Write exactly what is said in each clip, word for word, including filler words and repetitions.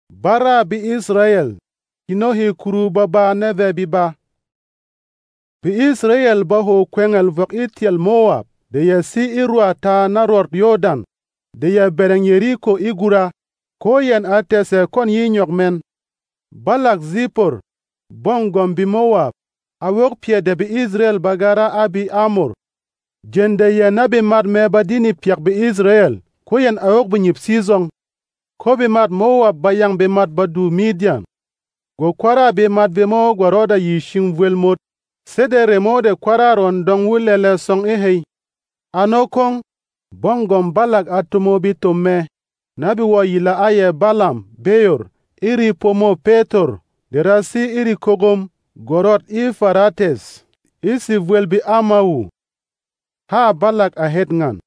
Bara bi Israel, kinohi kuru baba neve biba. Bi Israel ba ho kwengel vok itiel Moab, de ya si irua ta naror Yordan, de ya bereng Yeriko igura, ko yen atese kon yi nyok men. Balak Zipor, bongom bi Moab, awok pie de bi Israel bagara abi Amor. Jende ye nabi mad me badini piak bi Israel, ko yen awok bi nyip sizong. Ko bi mat Moab bayang bi mat badu Midian. Go kwara bi mat bi mo go roda yi shingvwel mot. Sede remo de kwara ron dong wulele song ehei. Anokong, bongom Balak atumo bi tome. Nabi wo yila aye Balam, Beyor, iri pomo Petor, derasi iri kogom, gorot i Farates, isi vwel bi Amawu. Ha Balak ahet ngan.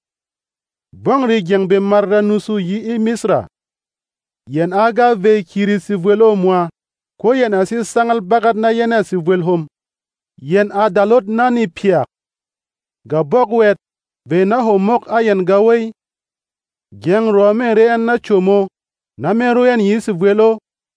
Bongri jeng bi marda nusu yi i Misra. Yen aga ve kiri si vwelo mwa, ko yen asi sangal bagat na yen asi vwel hom. Yen adalot nani piak. Ga bok wet, ve na homok ayen gawey. Geng rome reen na chomo, na meroen yi si vwelo.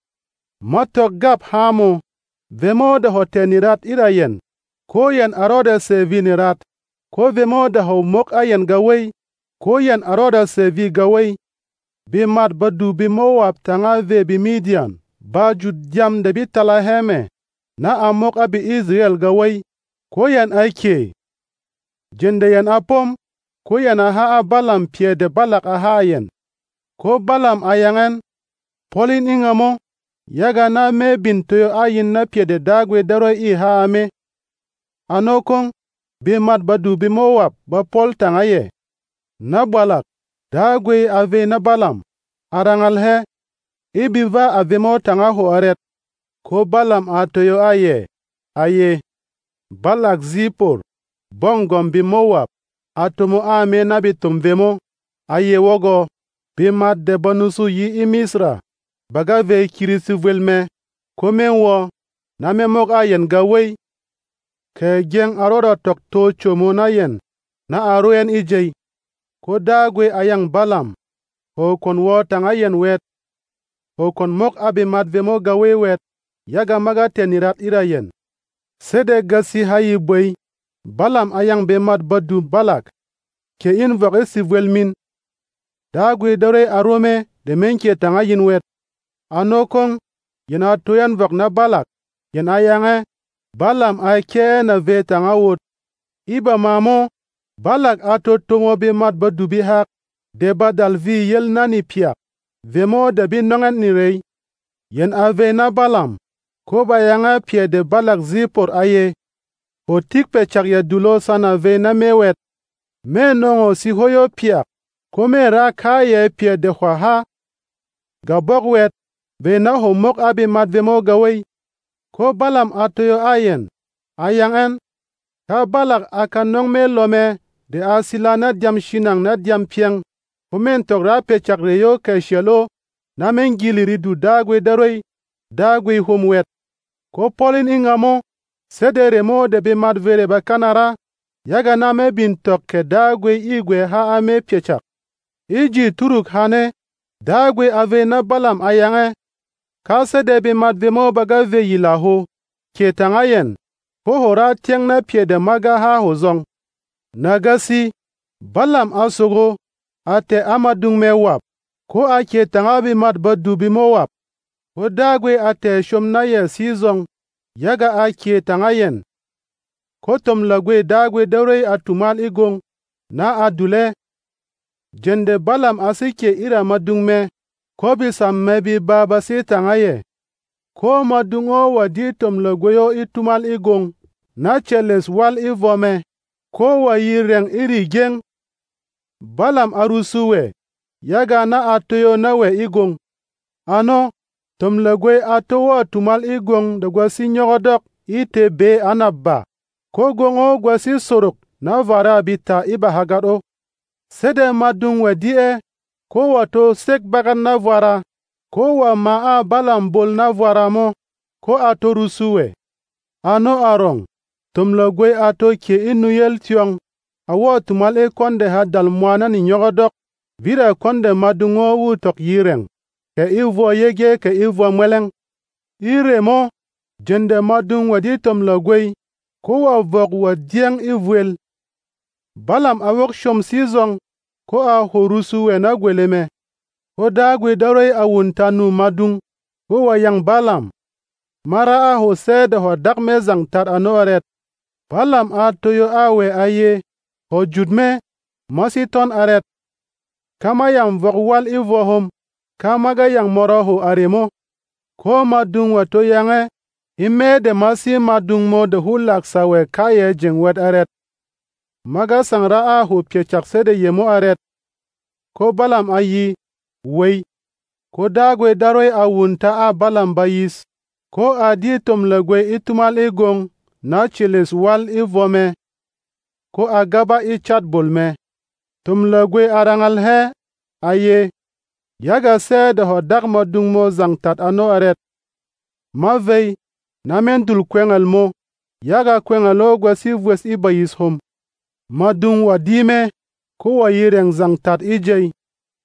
Motok gap hamo, vemo de hotenirat irayen, ko yen arode se vinirat, ko vemo de homok ayen gawey, ko yen arode se vi gawey. Bi mat badu bi Moab tanga ve bi Midian, ba jud jam de bi Talaheme, na amok abi Israel gaway, ko yen aike. Jende yen apom, ko yen aha a Balam pie de Balak aha yen. Ko Balam ayangen, polin ingamo, yaga na me bintoyo ayin na pie de dagwe daro i ha ame. Anokong, bi mat badu bi Moab ba pol tanga ye. Na Balak, dagwe ave na Balam, arangal he, ibiva ave mo tanga ho aret, ko Balam atoyo aye, aye. Balak Zipor, bongom bi Moab, atomo ame na bitum vemo, aye wogo, bi mat de bonusu yi i Misra, baga ve kirisi vwelme, ko men wo, na me mok ayen gawey, ke geng aroda tok to chomo na yen, na aroen ijay. Ko dagwe ayang Balam, ho kon wo tanga yen wet, ho kon mok abi mat vemo gawe wet, yaga maga tenirat irayen. Sede gasi hayi boy, Balam ayang be mat badu Balak, ke in vok esi vwelmin. Dagwe dore arome de menke tanga yin wet. Anokong, yen atoyan vok na Balak, yen ayange, Balam ayke na ve tanga wot. Iba mamo, Balak ato tomo bi mat badu bi hak, de badal vi yel nani piak, vemo de bi nongan ni rey. Yen ave na Balam, ko bayanga pie de Balak Zipor aye, o tikpe chak ya dulo sana ve na mewet, me nongo si hoyo piak, ko me ra kaye pie de hwaha. Gabok wet, ve na homok abi mat vemo gawey, ko Balam atoyo ayen, ayangen, ka Balak akan nong me lome, de asila na diam shinang na diam piang, humen tok ra pechak reyo ke shelo, na men giliri du dagwe daroi, dagwe humwet. Ko polin ingamo, sede remo de bi mat vere bakanara, yaga na me bin tok ke dagwe igwe ha ame pechak. Iji turuk hane, dagwe ave na Balam ayange, ka sede bi mat vemo baga ve yilaho, ke tangayen, ko hora tiang na pie de maga ha hozong. Nagasi, Balam asogo, ate amadung me wap, ko ake tangabi mat badu bi Moab, ko dagwe ate shom na ye sizong, yaga ake tangayen. Ko tom lagwe dagwe dore atumal igong, na adule. Jende Balam asike ira madung me, ko bisam me bi baba si tangaye. Ko madungo wadi tom lagwe yo itumal igong, na cheles wal ivome. Ko wa yireng iri geng, Balam arusuwe, yaga na atoyo nawe igong. Ano, tom lagwe atowo tumal igong da gwasi nyogodok ite be anabba. Ko gongo gwasi sorok na vara bita iba hagaro. Sede madung we die, ko wato sek bagan na vara, ko wa maa Balam bol na vara mo, ko ato rusuwe. Ano arong, tom lagwe ato ke inu yel tiong, awo tumal e konde ha dal mwana ni nyogodok, vira konde madungo wu tok yireng. ke ivo yege ke ivo mweleng. Iremo jende madung wadi tom lagwei ko wa vok wa dieng ivuel. Balam awok shom sizong ko a horusu wena gweleme. Ko dagwe daroi awuntanu madung ko wa yang Balam. Mara a hose de ho dakme zang tat anoret. Balam a toyo awe aye ho judme masiton aret. Kama yang vok wal ivohom kama ga yang moroho aremo. Ko madung wa to yange ime de masi madung mo de hulak sawe kaye jengwet aret. Maga sangra a hu piechak de yemo aret. Ko Balam ayi wey. Ko dagwe daroi awunta a Balam bayis. Ko adi tom lagwe itumal igong na chilis wal ivome. Ko agaba ichat bolme. Tom lagwe arangal he aye. Yaga se de ho dak madung mo zangtat ano aret. Mavei na mendul kwengal mo. Yaga kwengalo gwasi vwes ibayis hom. Madung wadime ko wa yireng zangtat ijay.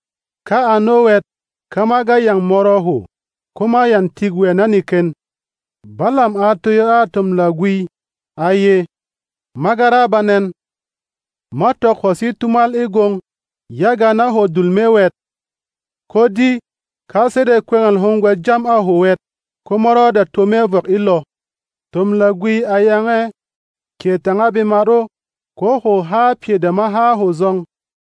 Ka anowet kamaga yang moroho. Koma yan tigwe naniken. Balam atoyo atom lagwi aye. Magara banen. Matok hosi tumal igong. Yaga na ho dulmewet. Kodi kasede kwengal hongwe jam ahowet. Komoro da tome vok ilo. Tom lagwi ayange. Kietanga bimaro. Ko ho ha pie de maha ho zong.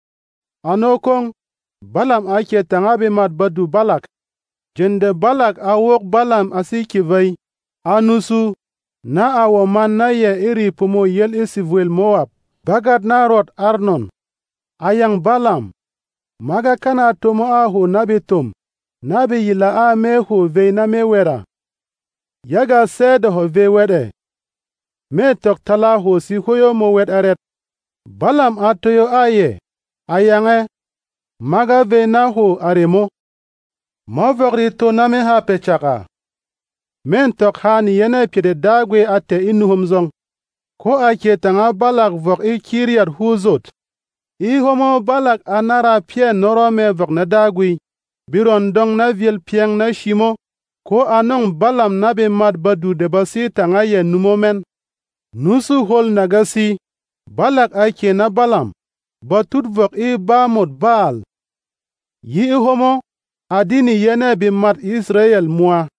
Anokong. Balam a kietanga bimat badu Balak. Jende Balak awok Balam asikivay. Anusu. Na awo man na ye iri pumo yel isivuel Moab. Bagat na rot Arnon. Ayang Balam. Maga kana tomo aho nabi tom. Nabi yila a meho vei na mewera. Yaga sede ho vei wede. Me tok tala ho si hoyo mo wed aret. Balam atoyo aye. Ayange. Maga vei na ho aremo. Mavokri to name ha pechaka. Men tok hani yene pide dagwe ate inuhum zong. Ko ake tanga Balak vok i Kiryat Huzot. I homo Balak anara pie norome vok na dagwi. Biron dong na viel pieng na shimo. Ko anong Balam nabe mad badu de basi tanga ye numomen. Nusu hol nagasi. Balak ake na Balam. Batut vok i bamot Baal. Yi homo adini yene bi mat Israel mua.